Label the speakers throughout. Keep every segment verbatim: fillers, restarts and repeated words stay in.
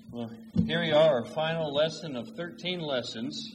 Speaker 1: Well, here we are, our final lesson of thirteen lessons.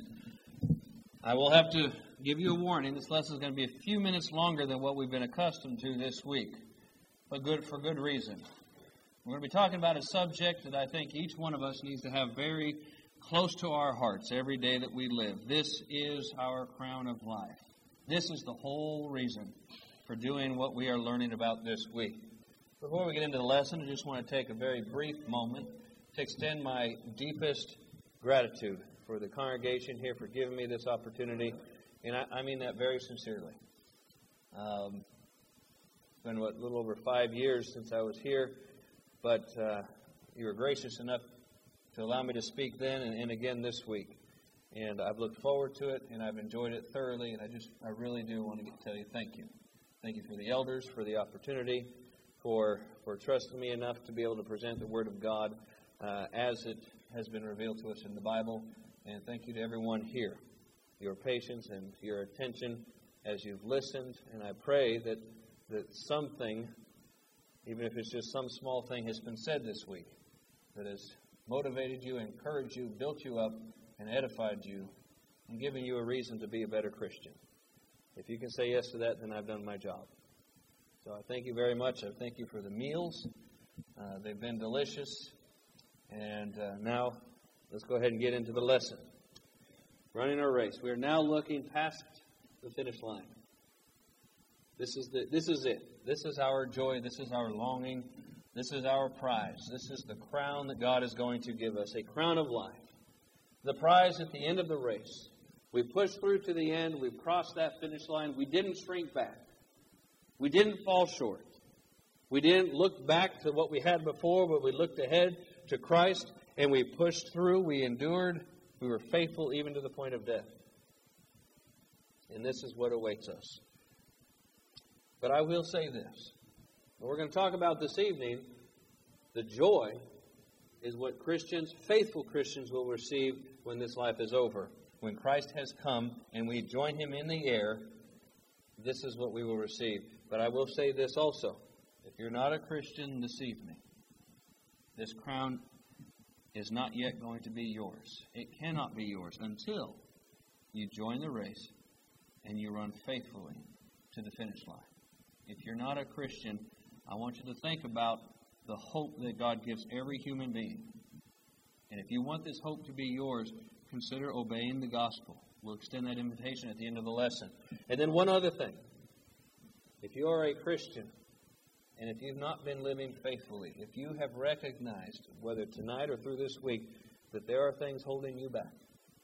Speaker 1: I will have to give you a warning. This lesson is going to be a few minutes longer than what we've been accustomed to this week, but good for good reason. We're going to be talking about a subject that I think each one of us needs to have very close to our hearts every day that we live. This is our crown of life. This is the whole reason for doing what we are learning about this week. Before we get into the lesson, I just want to take a very brief moment to extend my deepest gratitude for the congregation here for giving me this opportunity, and I, I mean that very sincerely. Um, it's been, what, a little over five years since I was here, but uh, you were gracious enough to allow me to speak then and, and again this week. And I've looked forward to it, and I've enjoyed it thoroughly, and I just, I really do want to get, tell you thank you. Thank you for the elders, for the opportunity, for, for trusting me enough to be able to present the Word of God Uh, as it has been revealed to us in the Bible. And thank you to everyone here, your patience and your attention as you've listened. And I pray that, that something, even if it's just some small thing, has been said this week that has motivated you, encouraged you, built you up, and edified you, and given you a reason to be a better Christian. If you can say yes to that, then I've done my job. So I thank you very much. I thank you for the meals. Uh, they've been delicious. And uh, now, let's go ahead and get into the lesson. Running our race. We are now looking past the finish line. This is the. This is it. This is our joy. This is our longing. This is our prize. This is the crown that God is going to give us. A crown of life. The prize at the end of the race. We pushed through to the end. We've crossed that finish line. We didn't shrink back. We didn't fall short. We didn't look back to what we had before, but we looked ahead to Christ, and we pushed through, we endured, we were faithful even to the point of death. And this is what awaits us. But I will say this. What we're going to talk about this evening, the joy is what Christians, faithful Christians, will receive when this life is over. When Christ has come and we join Him in the air, this is what we will receive. But I will say this also. If you're not a Christian this evening, this crown is not yet going to be yours. It cannot be yours until you join the race and you run faithfully to the finish line. If you're not a Christian, I want you to think about the hope that God gives every human being. And if you want this hope to be yours, consider obeying the gospel. We'll extend that invitation at the end of the lesson. And then one other thing. If you are a Christian, and if you've not been living faithfully, if you have recognized, whether tonight or through this week, that there are things holding you back,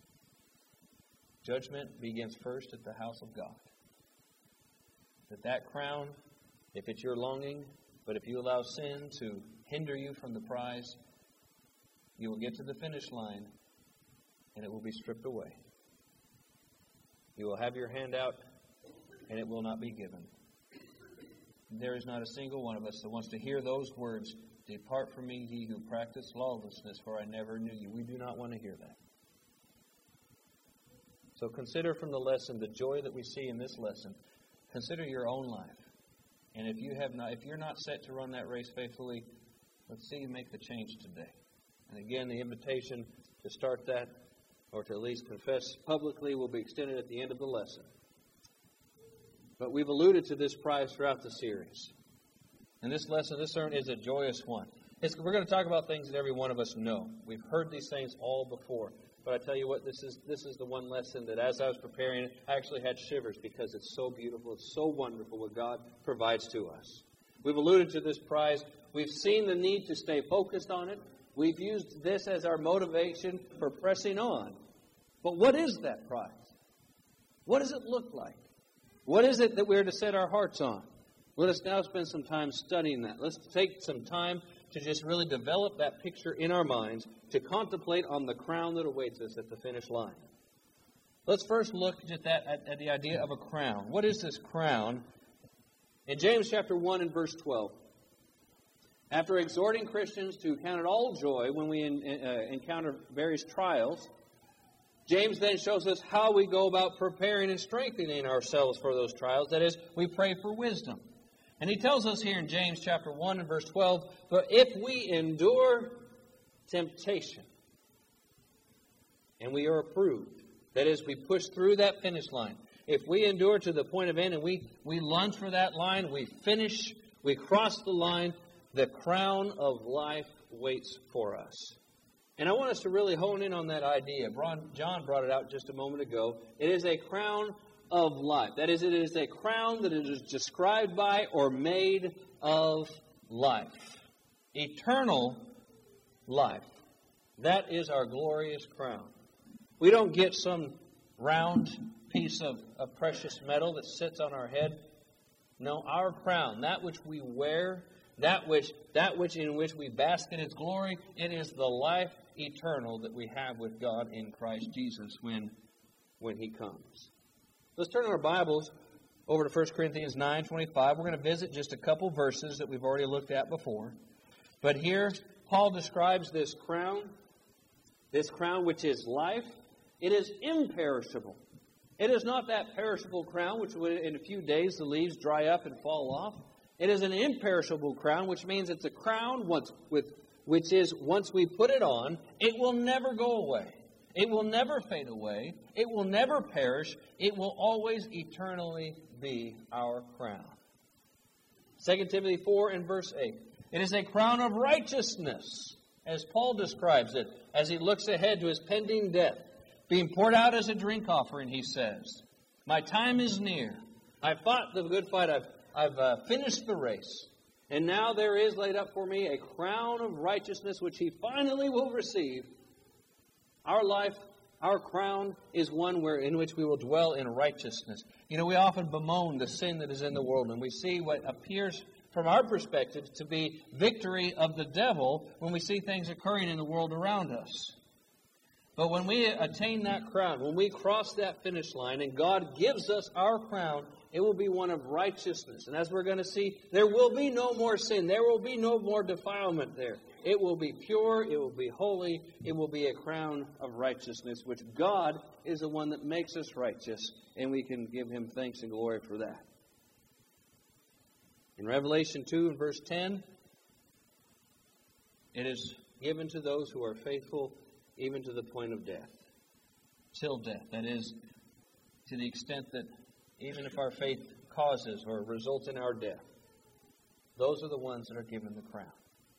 Speaker 1: judgment begins first at the house of God. That that crown, if it's your longing, but if you allow sin to hinder you from the prize, you will get to the finish line and it will be stripped away. You will have your hand out and it will not be given. There is not a single one of us that wants to hear those words, "Depart from me, ye who practice lawlessness, for I never knew you." We do not want to hear that. So consider from the lesson the joy that we see in this lesson. Consider your own life. And if you have not, if you're not set to run that race faithfully, let's see you make the change today. And again, the invitation to start that, or to at least confess publicly, will be extended at the end of the lesson. But we've alluded to this prize throughout the series. And this lesson, this sermon is a joyous one. It's, we're going to talk about things that every one of us know. We've heard these things all before. But I tell you what, this is this is the one lesson that as I was preparing it, I actually had shivers because it's so beautiful. It's so wonderful what God provides to us. We've alluded to this prize. We've seen the need to stay focused on it. We've used this as our motivation for pressing on. But what is that prize? What does it look like? What is it that we're to set our hearts on? Let us now spend some time studying that. Let's take some time to just really develop that picture in our minds, to contemplate on the crown that awaits us at the finish line. Let's first look at that at, at the idea of a crown. What is this crown? In James chapter one and verse twelve, after exhorting Christians to count it all joy when we in, uh, encounter various trials, James then shows us how we go about preparing and strengthening ourselves for those trials. That is, we pray for wisdom. And he tells us here in James chapter one and verse twelve, "But if we endure temptation. And we are approved. That is, we push through that finish line. If we endure to the point of end and we, we lunge for that line, we finish, we cross the line, the crown of life waits for us. And I want us to really hone in on that idea. John brought it out just a moment ago. It is a crown of life. That is, it is a crown that is described by or made of life. Eternal life. That is our glorious crown. We don't get some round piece of, of precious metal that sits on our head. No, our crown, that which we wear, that which that which in which we bask in its glory, it is the life eternal that we have with God in Christ Jesus when, when He comes. Let's turn our Bibles over to First Corinthians nine twenty-five. We're going to visit just a couple verses that we've already looked at before. But here, Paul describes this crown, this crown which is life. It is imperishable. It is not that perishable crown which in a few days the leaves dry up and fall off. It is an imperishable crown, which means it's a crown once with which is once we put it on, it will never go away. It will never fade away. It will never perish. It will always eternally be our crown. Second Timothy four and verse eight. It is a crown of righteousness, as Paul describes it, as he looks ahead to his pending death, being poured out as a drink offering, he says. My time is near. I fought the good fight. I've, I've uh, finished the race. And now there is laid up for me a crown of righteousness, which he finally will receive. Our life, our crown, is one where in which we will dwell in righteousness. You know, we often bemoan the sin that is in the world, and we see what appears from our perspective to be victory of the devil when we see things occurring in the world around us. But when we attain that crown, when we cross that finish line and God gives us our crown, it will be one of righteousness. And as we're going to see, there will be no more sin. There will be no more defilement there. It will be pure. It will be holy. It will be a crown of righteousness, which God is the one that makes us righteous, and we can give Him thanks and glory for that. In Revelation two and verse ten, it is given to those who are faithful even to the point of death. Till death. That is, to the extent that even if our faith causes or results in our death, those are the ones that are given the crown.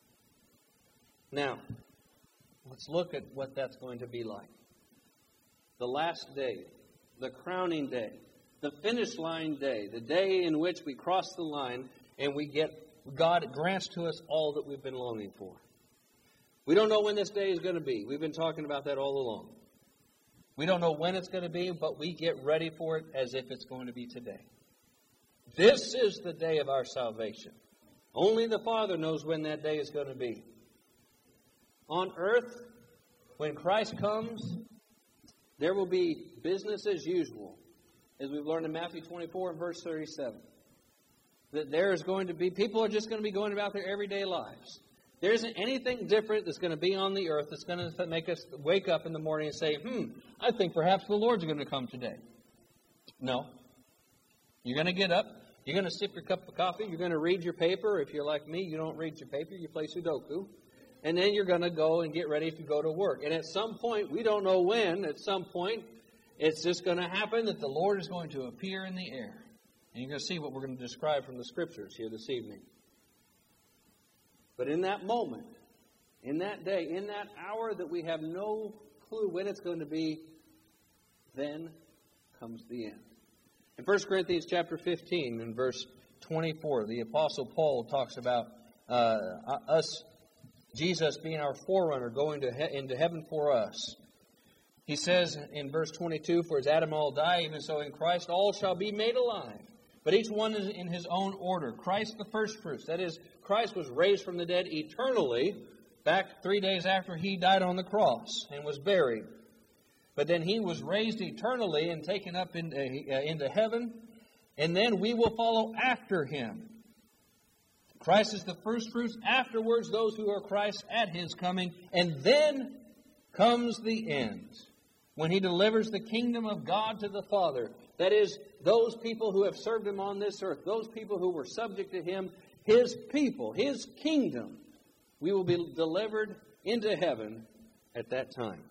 Speaker 1: Now, let's look at what that's going to be like. The last day, the crowning day, the finish line day, the day in which we cross the line and we get, God grants to us all that we've been longing for. We don't know when this day is going to be. We've been talking about that all along. We don't know when it's going to be, but we get ready for it as if it's going to be today. This is the day of our salvation. Only the Father knows when that day is going to be. On earth, when Christ comes, there will be business as usual, as we've learned in Matthew twenty-four and verse thirty-seven. That there is going to be, people are just going to be going about their everyday lives. There isn't anything different that's going to be on the earth that's going to make us wake up in the morning and say, hmm, I think perhaps the Lord's going to come today. No. You're going to get up. You're going to sip your cup of coffee. You're going to read your paper. If you're like me, you don't read your paper. You play Sudoku. And then you're going to go and get ready to go to work. And at some point, we don't know when, at some point, it's just going to happen that the Lord is going to appear in the air. And you're going to see what we're going to describe from the Scriptures here this evening. But in that moment, in that day, in that hour that we have no clue when it's going to be, then comes the end. In First Corinthians chapter fifteen, in verse twenty-four, the Apostle Paul talks about uh, us, Jesus being our forerunner, going to he- into heaven for us. He says in verse twenty-two, for as Adam all die, even so in Christ all shall be made alive. But each one is in his own order. Christ the firstfruits. That is, Christ was raised from the dead eternally back three days after He died on the cross and was buried. But then He was raised eternally and taken up into, uh, into heaven. And then we will follow after Him. Christ is the firstfruits. Afterwards, those who are Christ at His coming. And then comes the end, when He delivers the kingdom of God to the Father. That is, those people who have served Him on this earth, those people who were subject to Him, His people, His kingdom, we will be delivered
Speaker 2: into heaven at that time.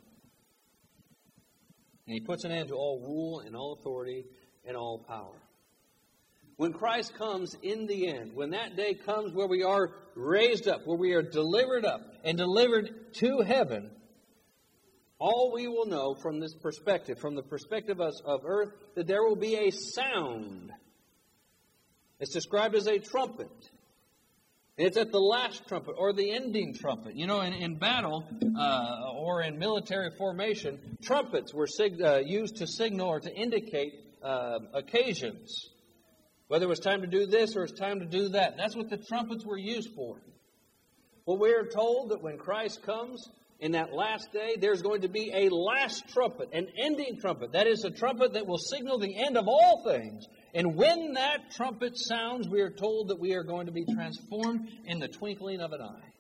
Speaker 2: And he puts an end to all rule and all authority and all power. When Christ comes in the end, when that day comes where we are raised up, where we are delivered up and delivered to heaven, all we will know from this perspective, from the perspective of, of earth, that there will be a sound. It's described as a trumpet. It's at the last trumpet or the ending trumpet. You know, in, in battle uh, or in military formation, trumpets were sig- uh, used to signal or to indicate uh, occasions. Whether it was time to do this or it's time to do that. That's what the trumpets were used for. Well, we are told that when Christ comes in that last day, there's going to be a last trumpet, an ending trumpet. That is a trumpet that will signal the end of all things. And when that trumpet sounds, we are told that we are going to be transformed in the twinkling of an eye.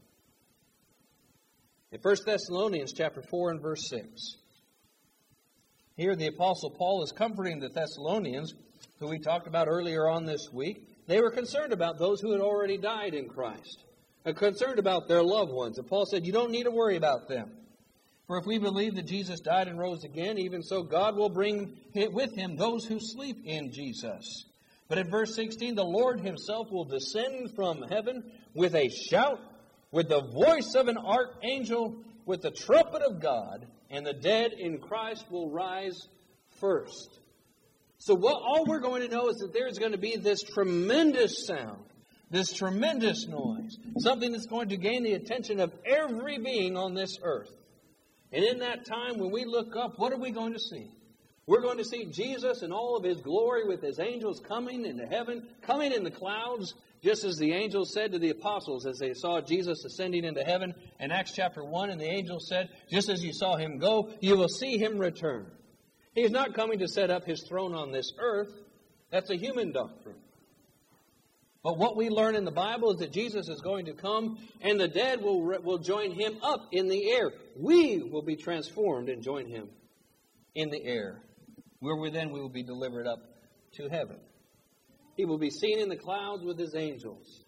Speaker 2: In First Thessalonians chapter four and verse six, here the Apostle Paul is comforting the Thessalonians, who we talked about earlier on this week. They were concerned about those who had already died in Christ, and concerned about their loved ones. And Paul said, you don't need to worry about them. For if we believe that Jesus died and rose again, even so God will bring with him those who sleep in Jesus. But in verse sixteen, the Lord himself will descend from heaven with a shout, with the voice of an archangel, with the trumpet of God, and the dead in Christ will rise first. So what all we're going to know is that there's going to be this tremendous sound, this tremendous noise, something that's going to gain the attention of every being on this earth. And in that time, when we look up, what are we going to see? We're going to see Jesus in all of his glory with his angels coming into heaven, coming in the clouds, just as the angels said to the apostles as they saw Jesus ascending into heaven in Acts chapter one. And the angels said, just as you saw him go, you will see him return. He's not coming to set up his throne on this earth. That's a human doctrine. But what we learn in the Bible is that Jesus is going to come and the dead will, will join him up in the air. We will be transformed and join him in the air, where we then we will be delivered up to heaven. He will be seen in the clouds with his angels.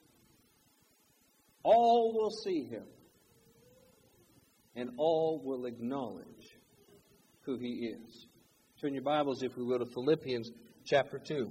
Speaker 2: All will see him, and all will acknowledge who he is. Turn your Bibles, if we will, to Philippians chapter two.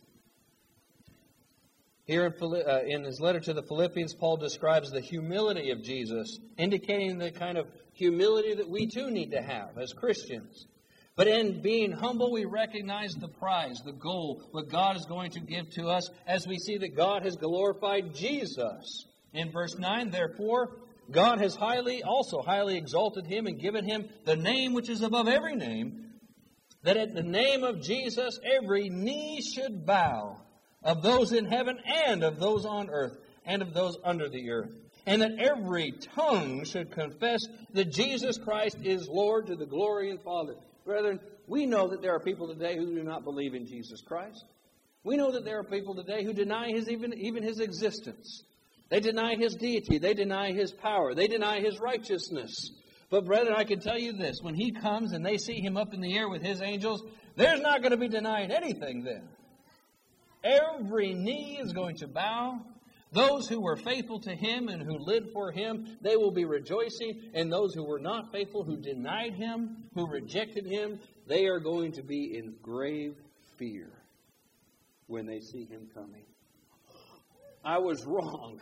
Speaker 2: Here in, uh, in his letter to the Philippians, Paul describes the humility of Jesus, indicating the kind of humility that we too need to have as Christians. But in being humble, we recognize the prize, the goal, what God is going to give to us as we see that God has glorified Jesus. In verse nine, therefore, God has highly, also highly exalted him and given him the name which is above every name, that at the name of Jesus every knee should bow, of those in heaven and of those on earth and of those under the earth. And that every tongue should confess that Jesus Christ is Lord to the glory of the Father. Brethren, we know that there are people today who do not believe in Jesus Christ. We know that there are people today who deny his even, even his existence. They deny his deity. They deny his power. They deny his righteousness. But brethren, I can tell you this. When he comes and they see him up in the air with his angels, there's not going to be denied anything then. Every knee is going to bow. Those who were faithful to him and who lived for him, they will be rejoicing. And those who were not faithful, who denied him, who rejected him, they are going to be in grave fear when they see him coming. I was wrong.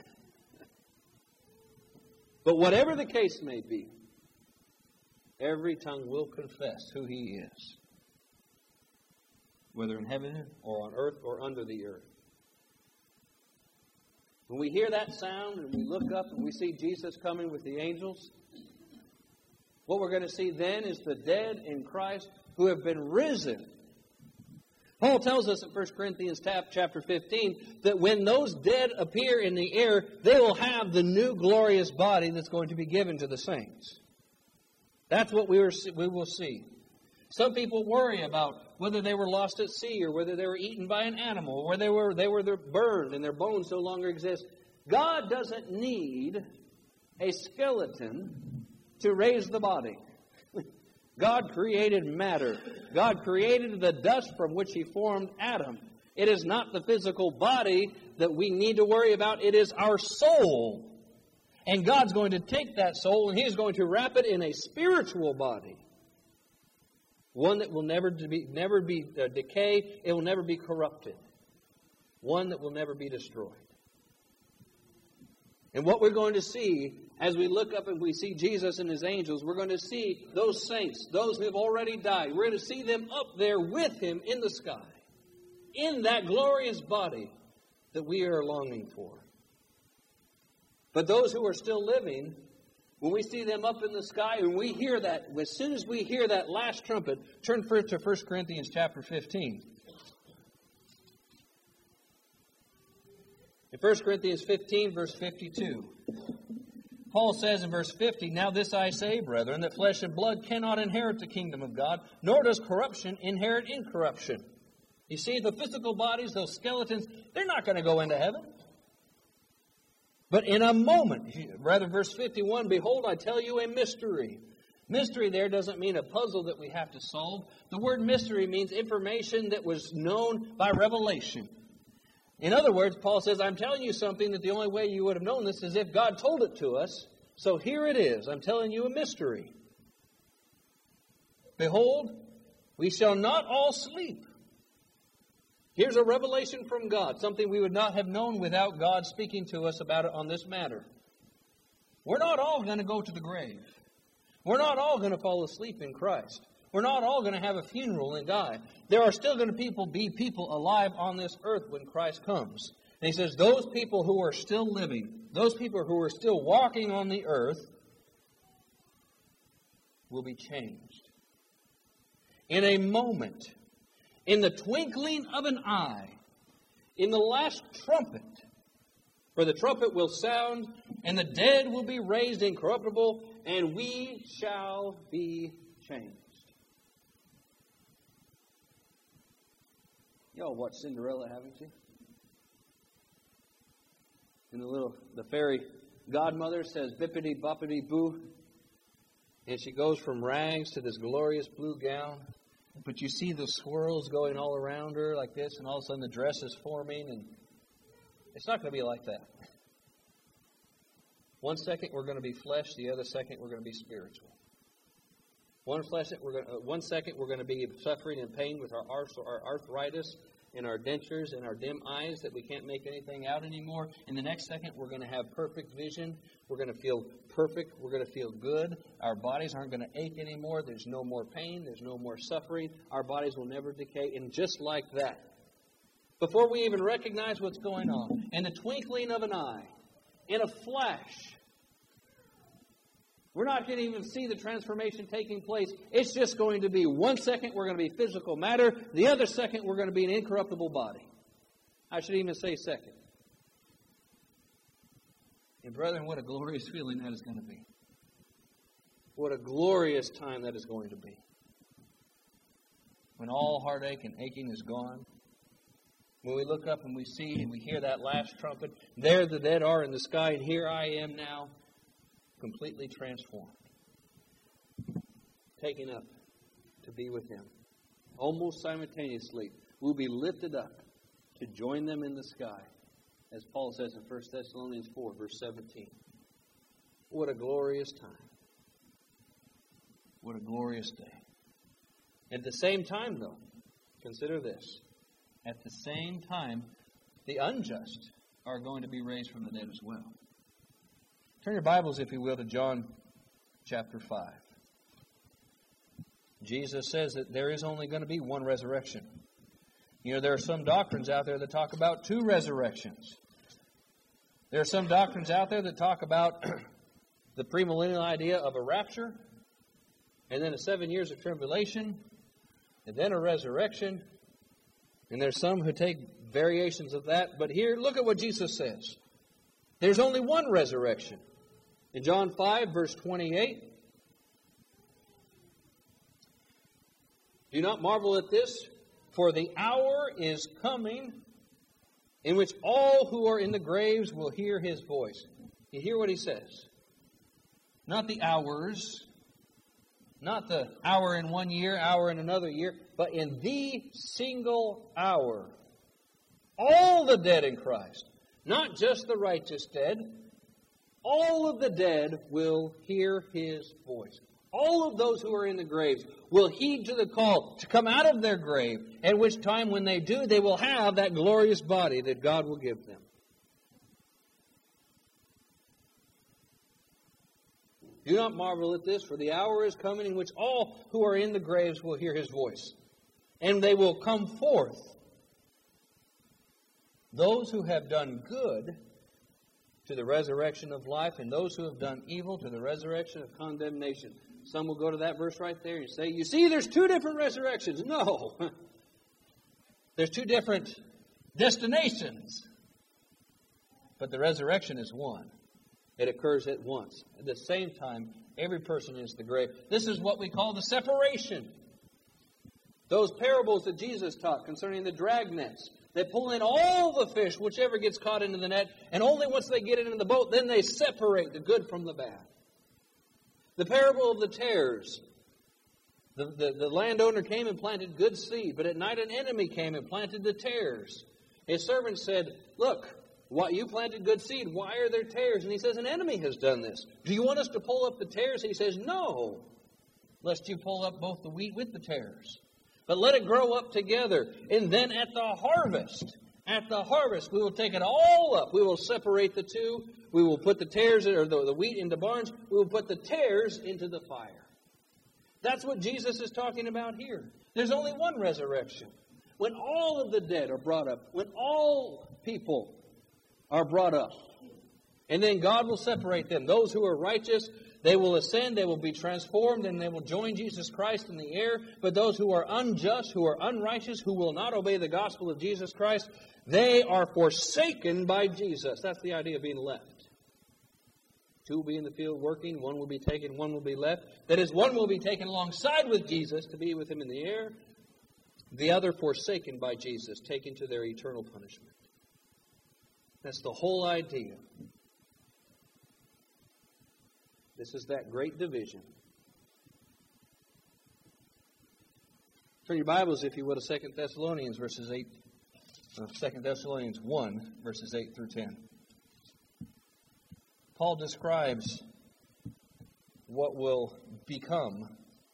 Speaker 2: But whatever the case may be, every tongue will confess who he is, whether in heaven or on earth or under the earth. When we hear that sound and we look up and we see Jesus coming with the angels, what we're going to see then is the dead in Christ who have been risen. Paul tells us in First Corinthians chapter fifteen that when those dead appear in the air, they will have the new glorious body that's going to be given to the saints. That's what we will see. Some people worry about whether they were lost at sea or whether they were eaten by an animal or whether they were, they were burned and their bones no longer exist. God doesn't need a skeleton to raise the body. God created matter. God created the dust from which he formed Adam. It is not the physical body that we need to worry about. It is our soul. And God's going to take that soul and He's going to wrap it in a spiritual body. One that will never be, never be uh, decay. It will never be corrupted. One that will never be destroyed. And what we're going to see as we look up and we see Jesus and His angels, we're going to see those saints, those who have already died. We're going to see them up there with Him in the sky, in that glorious body that we are longing for. But those who are still living, when we see them up in the sky, and we hear that, as soon as we hear that last trumpet, turn first to First Corinthians chapter fifteen. In First Corinthians fifteen, verse fifty-two, Paul says in verse fifty, "Now this I say, brethren, that flesh and blood cannot inherit the kingdom of God, nor does corruption inherit incorruption." You see, the physical bodies, those skeletons, they're not going to go into heaven. But in a moment, rather verse fifty-one, "Behold, I tell you a mystery." Mystery there doesn't mean a puzzle that we have to solve. The word mystery means information that was known by revelation. In other words, Paul says, I'm telling you something that the only way you would have known this is if God told it to us. So here it is. I'm telling you a mystery. "Behold, we shall not all sleep." Here's a revelation from God, something we would not have known without God speaking to us about it on this matter. We're not all going to go to the grave. We're not all going to fall asleep in Christ. We're not all going to have a funeral and die. There are still going to people be people alive on this earth when Christ comes. And he says those people who are still living, those people who are still walking on the earth will be changed. In a moment, in the twinkling of an eye, in the last trumpet, for the trumpet will sound, and the dead will be raised incorruptible, and we shall be changed. Y'all watch Cinderella, haven't you? And the little, the fairy godmother says, "Bippity boppity boo," and she goes from rags to this glorious blue gown. But you see the swirls going all around her like this, and all of a sudden the dress is forming, and it's not going to be like that. One second we're going to be flesh, the other second we're going to be spiritual. One flesh, we're going to, uh, one second we're going to be suffering and pain with our, arth- our arthritis and our dentures and our dim eyes that we can't make anything out anymore. In the next second we're going to have perfect vision. We're going to feel perfect. We're going to feel good. Our bodies aren't going to ache anymore. There's no more pain. There's no more suffering. Our bodies will never decay. And just like that, before we even recognize what's going on, in the twinkling of an eye, in a flash, we're not going to even see the transformation taking place. It's just going to be one second we're going to be physical matter. The other second we're going to be an incorruptible body. I should even say second. And brethren, what a glorious feeling that is going to be. What a glorious time that is going to be. When all heartache and aching is gone. When we look up and we see and we hear that last trumpet. There the dead are in the sky, and here I am now, completely transformed. Taken up to be with Him. Almost simultaneously, we'll be lifted up to join them in the sky. As Paul says in First Thessalonians four, verse seventeen. What a glorious time. What a glorious day. At the same time, though, consider this. At the same time, the unjust are going to be raised from the dead as well. Turn your Bibles, if you will, to John chapter five. Jesus says that there is only going to be one resurrection. You know, there are some doctrines out there that talk about two resurrections. There are some doctrines out there that talk about the premillennial idea of a rapture, and then a seven years of tribulation, and then a resurrection. And there's some who take variations of that. But here, look at what Jesus says. There's only one resurrection. In John five, verse twenty-eight. "Do not marvel at this, for the hour is coming in which all who are in the graves will hear His voice." You hear what He says? Not the hours, not the hour in one year, hour in another year, but in the single hour. All the dead in Christ, not just the righteous dead, all of the dead will hear his voice. All of those who are in the graves will heed to the call to come out of their grave, at which time when they do, they will have that glorious body that God will give them. Do not marvel at this, for the hour is coming in which all who are in the graves will hear his voice, and they will come forth. Those who have done good to the resurrection of life, and those who have done evil to the resurrection of condemnation. Some will go to that verse right there and say, you see, there's two different resurrections. No. There's two different destinations. But the resurrection is one. It occurs at once. At the same time, every person is the grave. This is what we call the separation. Those parables that Jesus taught concerning the drag nets. They pull in all the fish, whichever gets caught into the net, and only once they get it in the boat, then they separate the good from the bad. The parable of the tares. The, the, the landowner came and planted good seed, but at night an enemy came and planted the tares. His servant said, look, what, you planted good seed, why are there tares? And he says, an enemy has done this. Do you want us to pull up the tares? He says, no, lest you pull up both the wheat with the tares. But let it grow up together. And then at the harvest, at the harvest, we will take it all up. We will separate the two. We will put the tares, or the, the wheat into barns. We will put the tares into the fire. That's what Jesus is talking about here. There's only one resurrection. When all of the dead are brought up, when all people are brought up, and then God will separate them. Those who are righteous, they will ascend, they will be transformed, and they will join Jesus Christ in the air. But those who are unjust, who are unrighteous, who will not obey the gospel of Jesus Christ, they are forsaken by Jesus. That's the idea of being left. Two will be in the field working, one will be taken, one will be left. That is, one will be taken alongside with Jesus to be with him in the air. The other forsaken by Jesus, taken to their eternal punishment. That's the whole idea. This is that great division. Turn your Bibles, if you would, to Second Thessalonians verses eight, uh, Second Thessalonians one, verses eight through ten. Paul describes what will become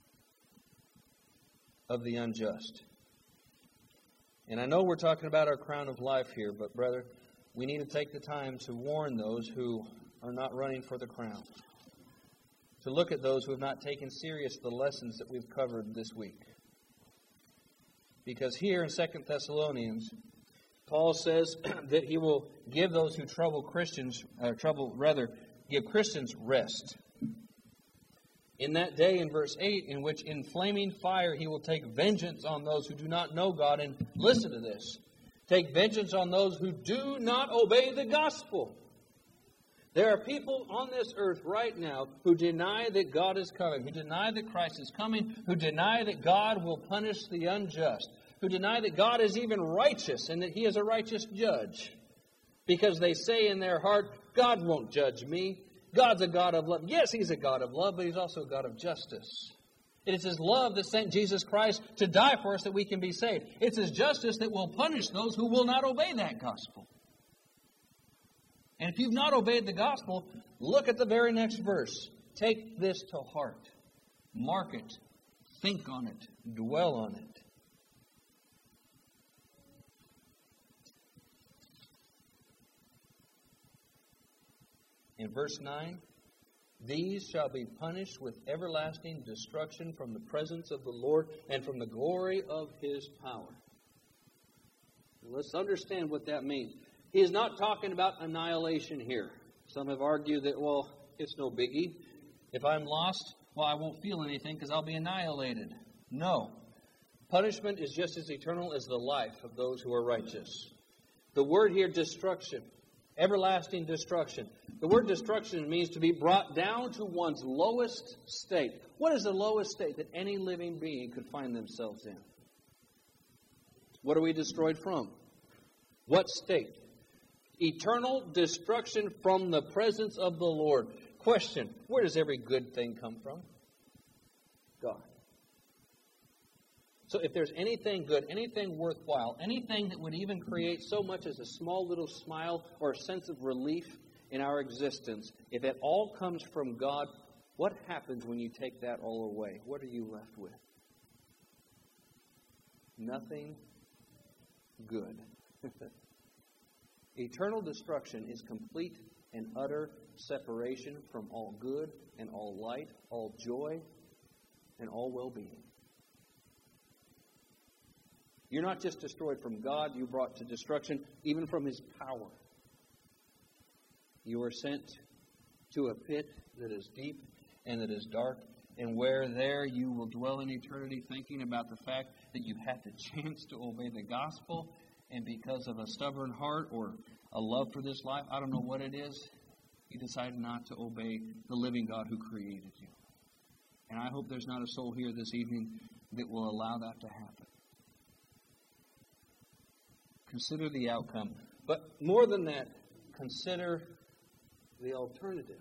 Speaker 2: of the unjust. And I know we're talking about our crown of life here, but brother, we need to take the time to warn those who are not running for the crown. To look at those who have not taken serious the lessons that we've covered this week. Because here in Second Thessalonians, Paul says that he will give those who trouble Christians, or trouble rather, give Christians rest. In that day, in verse eight, in which in flaming fire he will take vengeance on those who do not know God. And listen to this. Take vengeance on those who do not obey the gospel. There are people on this earth right now who deny that God is coming, who deny that Christ is coming, who deny that God will punish the unjust, who deny that God is even righteous and that he is a righteous judge. Because they say in their heart, God won't judge me. God's a God of love. Yes, he's a God of love, but he's also a God of justice. It is his love that sent Jesus Christ to die for us that we can be saved. It's his justice that will punish those who will not obey that gospel. And if you've not obeyed the gospel, look at the very next verse. Take this to heart. Mark it. Think on it. Dwell on it. In verse nine, these shall be punished with everlasting destruction from the presence of the Lord and from the glory of his power. Now let's understand what that means. He is not talking about annihilation here. Some have argued that, well, it's no biggie. If I'm lost, well, I won't feel anything because I'll be annihilated. No. Punishment is just as eternal as the life of those who are righteous. The word here, destruction, everlasting destruction. The word destruction means to be brought down to one's lowest state. What is the lowest state that any living being could find themselves in? What are we destroyed from? What state? Eternal destruction from the presence of the Lord. Question, where does every good thing come from? God. So if there's anything good, anything worthwhile, anything that would even create so much as a small little smile or a sense of relief in our existence, if it all comes from God, what happens when you take that all away? What are you left with? Nothing good. Eternal destruction is complete and utter separation from all good and all light, all joy, and all well-being. You're not just destroyed from God, you're brought to destruction even from His power. You are sent to a pit that is deep and that is dark, and where there you will dwell in eternity thinking about the fact that you had the chance to obey the gospel, and because of a stubborn heart or a love for this life, I don't know what it is, you decided not to obey the living God who created you. And I hope there's not a soul here this evening that will allow that to happen. Consider the outcome. But more than that, consider the alternative.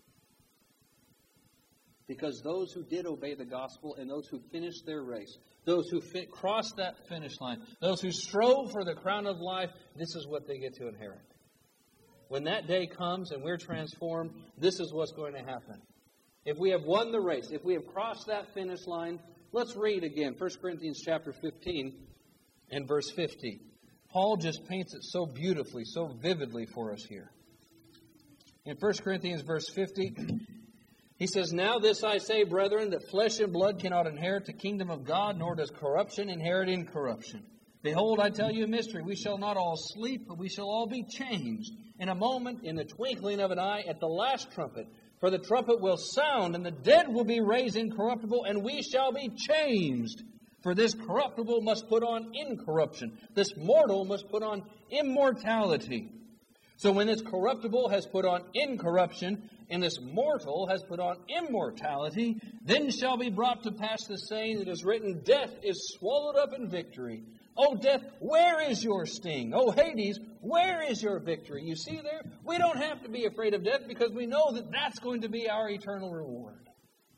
Speaker 2: Because those who did obey the gospel and those who finished their race, those who fit, crossed that finish line, those who strove for the crown of life, this is what they get to inherit. When that day comes and we're transformed, this is what's going to happen. If we have won the race, if we have crossed that finish line, let's read again First Corinthians chapter fifteen and verse fifty. Paul just paints it so beautifully, so vividly for us here. In First Corinthians verse fifty, he says, "Now this I say, brethren, that flesh and blood cannot inherit the kingdom of God, nor does corruption inherit incorruption. Behold, I tell you a mystery. We shall not all sleep, but we shall all be changed. In a moment, in the twinkling of an eye, at the last trumpet. For the trumpet will sound, and the dead will be raised incorruptible, and we shall be changed. For this corruptible must put on incorruption. This mortal must put on immortality. So when this corruptible has put on incorruption, and this mortal has put on immortality, then shall be brought to pass the saying that is written, Death is swallowed up in victory. O death, where is your sting? O Hades, where is your victory?" You see there? We don't have to be afraid of death because we know that that's going to be our eternal reward.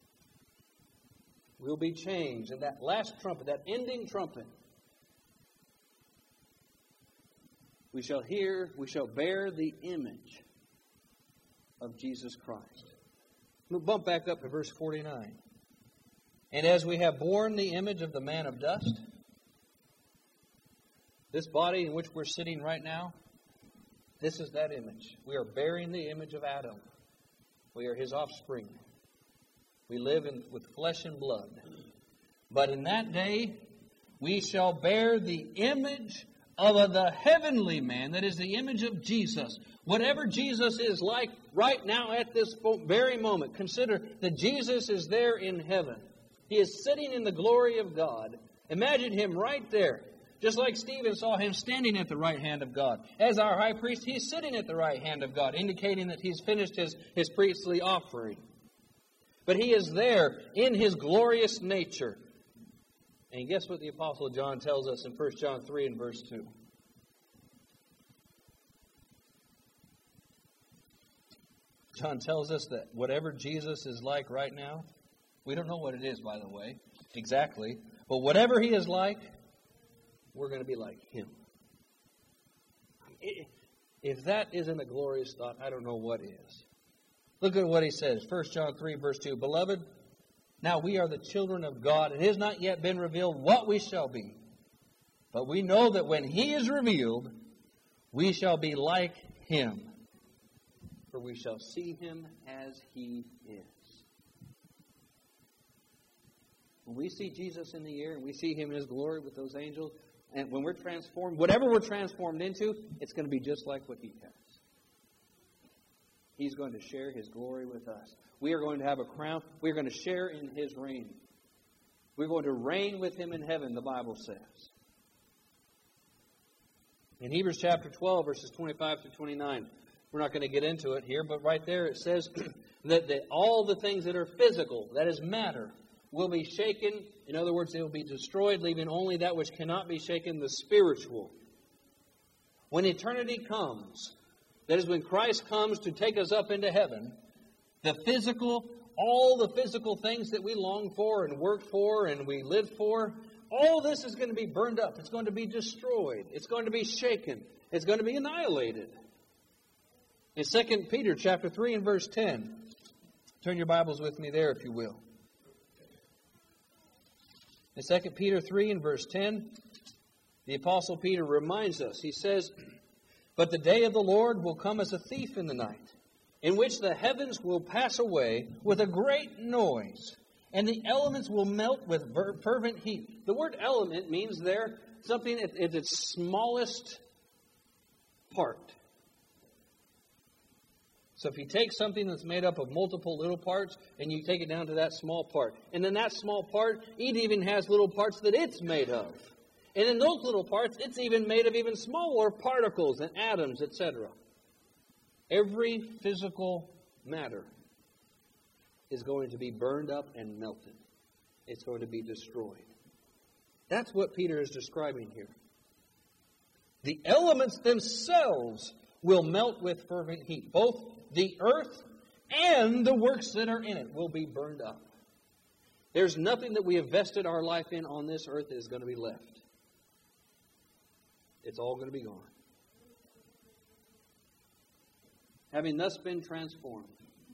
Speaker 2: We'll be changed. And that last trumpet, that ending trumpet, we shall hear, we shall bear the image of Jesus Christ. We'll bump back up to verse forty-nine. "And as we have borne the image of the man of dust," this body in which we're sitting right now, this is that image. We are bearing the image of Adam. We are his offspring. We live in, with flesh and blood. But in that day, we shall bear the image of the heavenly man, that is the image of Jesus. Whatever Jesus is like right now at this very moment, consider that Jesus is there in heaven. He is sitting in the glory of God. Imagine him right there. Just like Stephen saw him standing at the right hand of God. As our high priest, he's sitting at the right hand of God, indicating that he's finished his, his priestly offering. But he is there in his glorious nature. And guess what the Apostle John tells us in First John three and verse two? John tells us that whatever Jesus is like right now, we don't know what it is, by the way, exactly, but whatever he is like, we're going to be like him. If that isn't a glorious thought, I don't know what is. Look at what he says. First John three, verse two. "Beloved, now we are the children of God. It has not yet been revealed what we shall be. But we know that when he is revealed, we shall be like him. For we shall see him as he is." When we see Jesus in the air and we see him in his glory with those angels, and when we're transformed, whatever we're transformed into, it's going to be just like what he has. He's going to share his glory with us. We are going to have a crown. We're going to share in his reign. We're going to reign with him in heaven, the Bible says. In Hebrews chapter twelve, verses twenty-five to twenty-nine, we're not going to get into it here, but right there it says that the, all the things that are physical, that is matter, will be shaken. In other words, they will be destroyed, leaving only that which cannot be shaken, the spiritual. When eternity comes, that is when Christ comes to take us up into heaven, the physical, all the physical things that we long for and work for and we live for, all this is going to be burned up. It's going to be destroyed. It's going to be shaken. It's going to be annihilated. In Second Peter chapter three and verse ten. Turn your Bibles with me there, if you will. In Second Peter three and verse ten, the Apostle Peter reminds us. He says, "But the day of the Lord will come as a thief in the night, in which the heavens will pass away with a great noise, and the elements will melt with fervent heat." The word element means there something at, at its smallest part. So if you take something that's made up of multiple little parts and you take it down to that small part, and then that small part, it even has little parts that it's made of. And in those little parts, it's even made of even smaller particles and atoms, et cetera. Every physical matter is going to be burned up and melted. It's going to be destroyed. That's what Peter is describing here. The elements themselves will melt with fervent heat. Both the earth and the works that are in it will be burned up. There's nothing that we have vested our life in on this earth that is going to be left. It's all going to be gone. Having thus been transformed,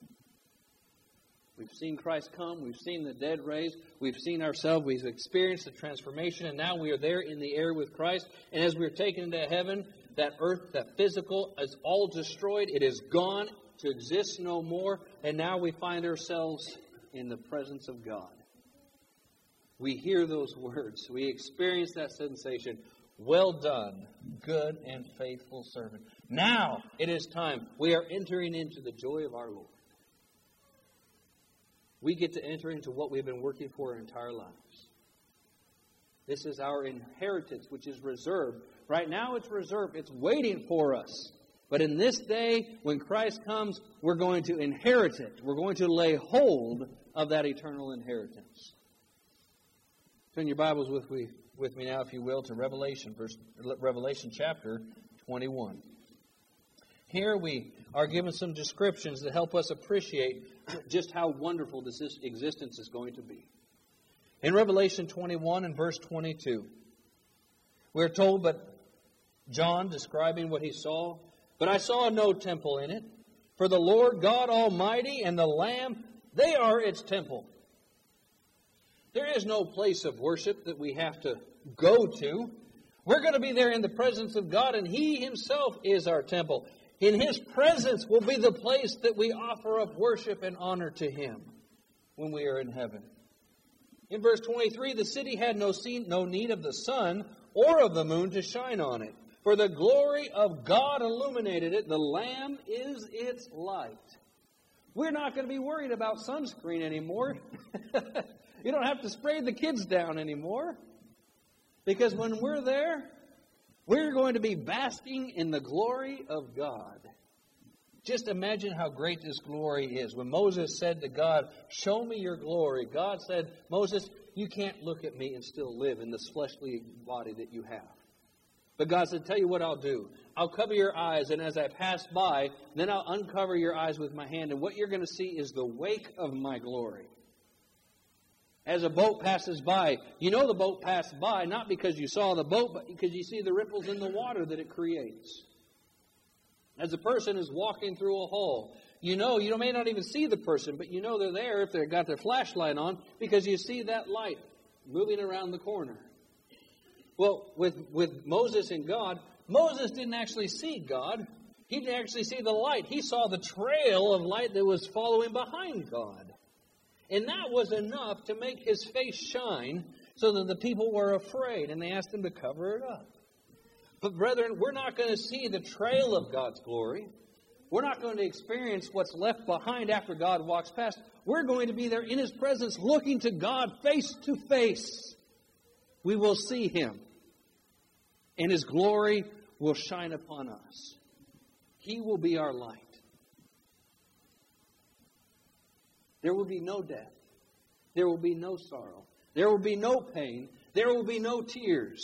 Speaker 2: we've seen Christ come, we've seen the dead raised, we've seen ourselves, we've experienced the transformation, and now we are there in the air with Christ. And as we're taken into heaven, that earth, that physical, is all destroyed. It is gone to exist no more. And now we find ourselves in the presence of God. We hear those words. We experience that sensation. Well done, good and faithful servant. Now it is time. We are entering into the joy of our Lord. We get to enter into what we've been working for our entire lives. This is our inheritance, which is reserved. Right now it's reserved. It's waiting for us. But in this day, when Christ comes, we're going to inherit it. We're going to lay hold of that eternal inheritance. Turn your Bibles with me, with me now, if you will, to Revelation, verse, Revelation chapter twenty-one. Here we are given some descriptions that help us appreciate just how wonderful this existence is going to be. In Revelation twenty-one and verse twenty-two, we're told, but John describing what he saw, "But I saw no temple in it, for the Lord God Almighty and the Lamb, they are its temple." There is no place of worship that we have to go to. We're going to be there in the presence of God, and He Himself is our temple. In His presence will be the place that we offer up worship and honor to Him when we are in heaven. In verse twenty-three, "The city had no need of the sun or of the moon to shine on it, for the glory of God illuminated it. The Lamb is its light." We're not going to be worried about sunscreen anymore. You don't have to spray the kids down anymore. Because when we're there, we're going to be basking in the glory of God. Just imagine how great this glory is. When Moses said to God, "Show me your glory," God said, "Moses, you can't look at me and still live in this fleshly body that you have." But God said, "Tell you what I'll do. I'll cover your eyes, and as I pass by, then I'll uncover your eyes with my hand, and what you're going to see is the wake of my glory." As a boat passes by, you know the boat passed by not because you saw the boat, but because you see the ripples in the water that it creates. As a person is walking through a hole, you know, you may not even see the person, but you know they're there if they've got their flashlight on because you see that light moving around the corner. Well, with, with Moses and God, Moses didn't actually see God. He didn't actually see the light. He saw the trail of light that was following behind God. And that was enough to make His face shine so that the people were afraid, and they asked Him to cover it up. But brethren, we're not going to see the trail of God's glory. We're not going to experience what's left behind after God walks past. We're going to be there in His presence, looking to God face to face. We will see Him, and His glory will shine upon us. He will be our light. There will be no death. There will be no sorrow. There will be no pain. There will be no tears.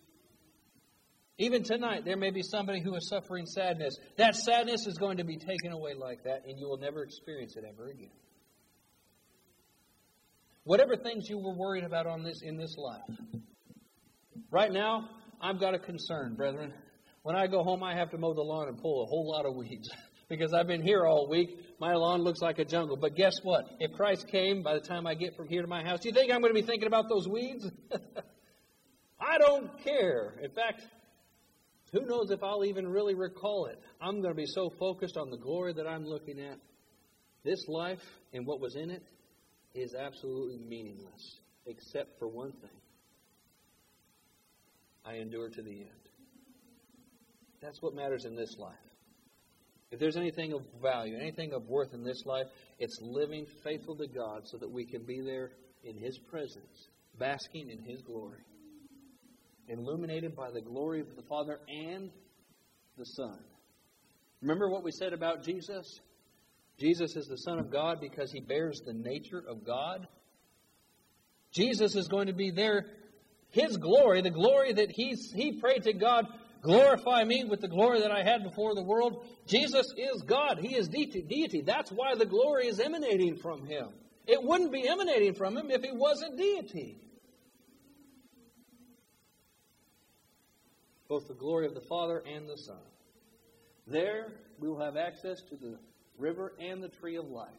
Speaker 2: Even tonight, there may be somebody who is suffering sadness. That sadness is going to be taken away like that, and you will never experience it ever again. Whatever things you were worried about on this in this life. Right now, I've got a concern, brethren. When I go home, I have to mow the lawn and pull a whole lot of weeds. because I've been here all week. My lawn looks like a jungle. But guess what? If Christ came by the time I get from here to my house, do you think I'm going to be thinking about those weeds? I don't care. In fact, who knows if I'll even really recall it. I'm going to be so focused on the glory that I'm looking at. This life and what was in it is absolutely meaningless, except for one thing. I endure to the end. That's what matters in this life. If there's anything of value, anything of worth in this life, it's living faithful to God so that we can be there in His presence, basking in His glory, illuminated by the glory of the Father and the Son. Remember what we said about Jesus? Jesus is the Son of God because He bears the nature of God. Jesus is going to be there, His glory, the glory that he's, He prayed to God, glorify me with the glory that I had before the world. Jesus is God. He is deity. That's why the glory is emanating from Him. It wouldn't be emanating from Him if He wasn't deity. Both the glory of the Father and the Son. There we will have access to the river and the tree of life.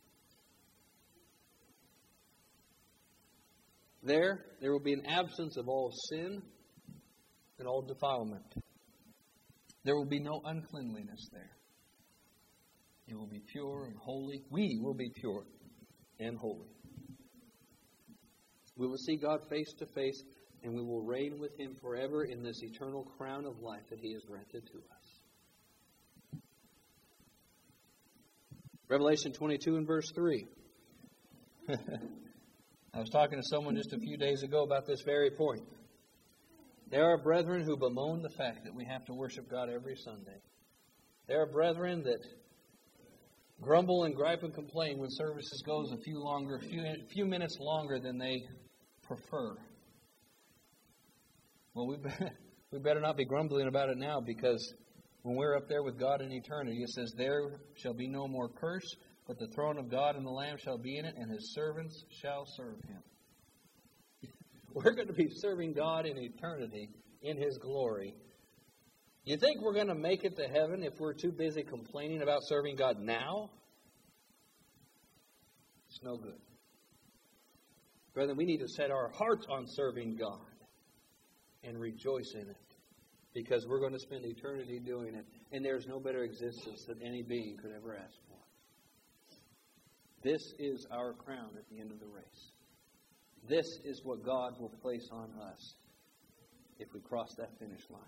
Speaker 2: There, there will be an absence of all sin and all defilement. There will be no uncleanliness there. It will be pure and holy. We will be pure and holy. We will see God face to face, and we will reign with Him forever in this eternal crown of life that He has granted to us. Revelation twenty-two and verse three. I was talking to someone just a few days ago about this very point. There are brethren who bemoan the fact that we have to worship God every Sunday. There are brethren that grumble and gripe and complain when services goes a few longer, a few, few minutes longer than they prefer. Well, we we better not be grumbling about it now, because when we're up there with God in eternity, it says, "There shall be no more curse, but the throne of God and the Lamb shall be in it, and His servants shall serve Him." We're going to be serving God in eternity in His glory. You think we're going to make it to heaven if we're too busy complaining about serving God now? It's no good. Brethren, we need to set our hearts on serving God and rejoice in it, because we're going to spend eternity doing it, and there's no better existence that any being could ever ask for. This is our crown at the end of the race. This is what God will place on us if we cross that finish line.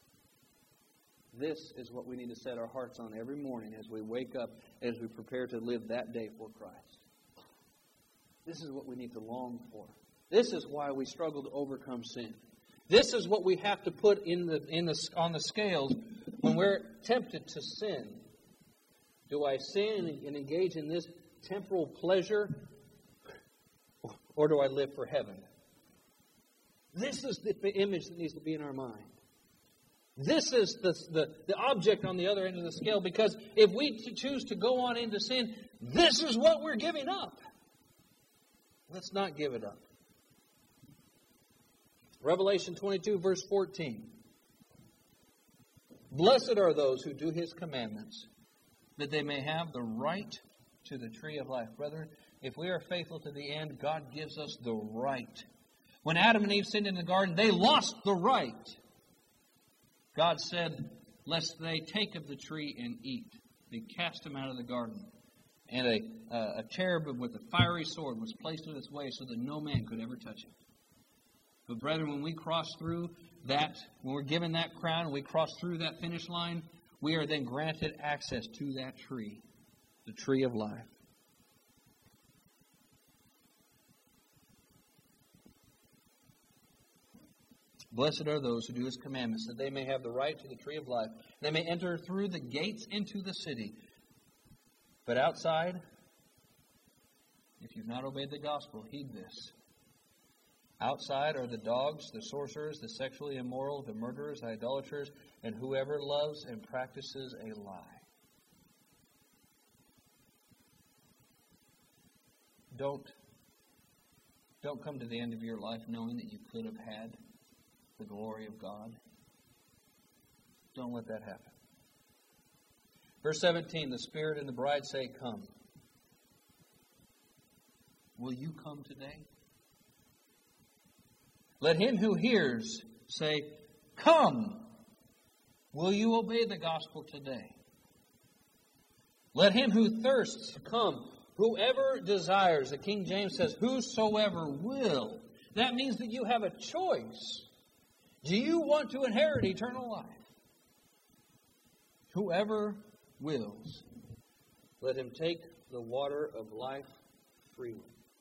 Speaker 2: This is what we need to set our hearts on every morning as we wake up, as we prepare to live that day for Christ. This is what we need to long for. This is why we struggle to overcome sin. This is what we have to put in the in the on the scales when we're tempted to sin. Do I sin and engage in this temporal pleasure, or do I live for heaven? This is the image that needs to be in our mind. This is the, the, the object on the other end of the scale, because if we choose to go on into sin, this is what we're giving up. Let's not give it up. Revelation twenty-two, verse fourteen. Blessed are those who do His commandments, that they may have the right to the tree of life. Brethren, if we are faithful to the end, God gives us the right. When Adam and Eve sinned in the garden, they lost the right. God said, lest they take of the tree and eat. They cast him out of the garden. And a, uh, a cherubim with a fiery sword was placed in its way so that no man could ever touch it. But brethren, when we cross through that, when we're given that crown, we cross through that finish line, we are then granted access to that tree, the tree of life. Blessed are those who do His commandments, that they may have the right to the tree of life. They may enter through the gates into the city. But outside, if you've not obeyed the gospel, heed this. Outside are the dogs, the sorcerers, the sexually immoral, the murderers, the idolaters, and whoever loves and practices a lie. Don't, don't come to the end of your life knowing that you could have had the glory of God. Don't let that happen.
Speaker 1: Verse seventeen, the Spirit and the bride say, come. Will you come today? Let him who hears say, come. Will you obey the gospel today? Let him who thirsts come. Whoever desires, the King James says, whosoever will. That means that you have a choice. Do you want to inherit eternal life? Whoever wills, let him take the water of life freely.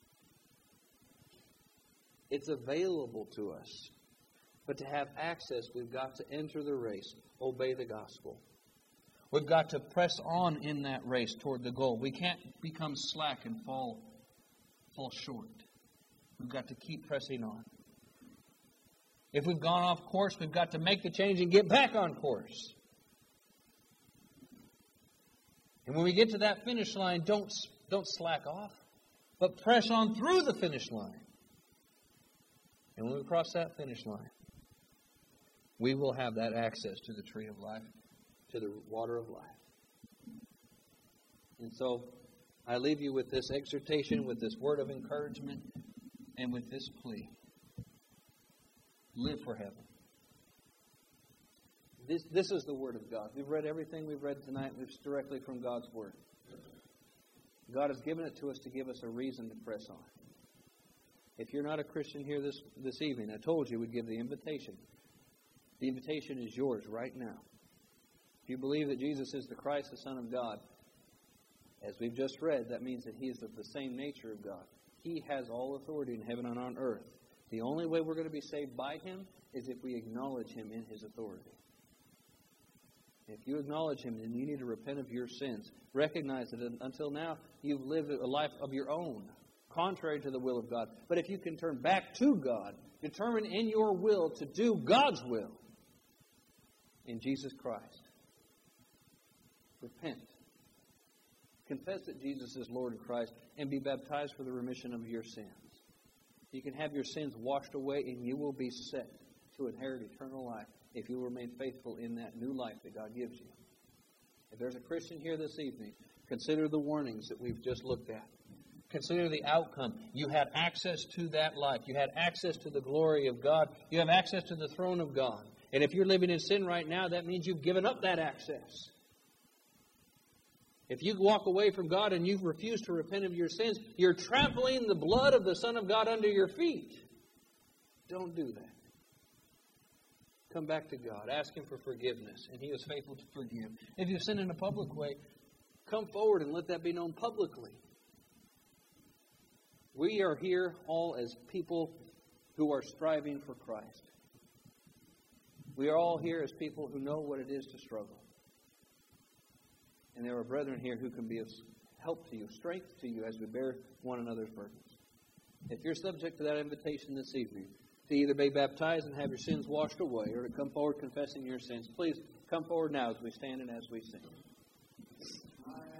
Speaker 1: It's available to us. But to have access, we've got to enter the race, obey the gospel. We've got to press on in that race toward the goal. We can't become slack and fall, fall short. We've got to keep pressing on. If we've gone off course, we've got to make the change and get back on course. And when we get to that finish line, don't, don't slack off, but press on through the finish line. And when we cross that finish line, we will have that access to the tree of life, to the water of life. And so, I leave you with this exhortation, with this word of encouragement, and with this plea. Live for heaven. This, this is the Word of God. We've read everything we've read tonight. It's directly from God's Word. God has given it to us to give us a reason to press on. If you're not a Christian here this, this evening, I told you we'd give the invitation. The invitation is yours right now. If you believe that Jesus is the Christ, the Son of God, as we've just read, that means that He is of the same nature of God. He has all authority in heaven and on earth. The only way we're going to be saved by Him is if we acknowledge Him in His authority. If you acknowledge Him, then you need to repent of your sins. Recognize that until now, you've lived a life of your own, contrary to the will of God. But if you can turn back to God, determine in your will to do God's will in Jesus Christ. Repent. Confess that Jesus is Lord and Christ and be baptized for the remission of your sins. You can have your sins washed away and you will be set to inherit eternal life if you remain faithful in that new life that God gives you. If there's a Christian here this evening, consider the warnings that we've just looked at. Consider the outcome. You had access to that life. You had access to the glory of God. You have access to the throne of God. And if you're living in sin right now, that means you've given up that access. If you walk away from God and you refuse to repent of your sins, you're trampling the blood of the Son of God under your feet. Don't do that. Come back to God. Ask Him for forgiveness, and He is faithful to forgive. If you sin in a public way, come forward and let that be known publicly. We are here all as people who are striving for Christ. We are all here as people who know what it is to struggle. And there are brethren here who can be of help to you, strength to you as we bear one another's burdens. If you're subject to that invitation this evening, to either be baptized and have your sins washed away, or to come forward confessing your sins, please come forward now as we stand and as we sing.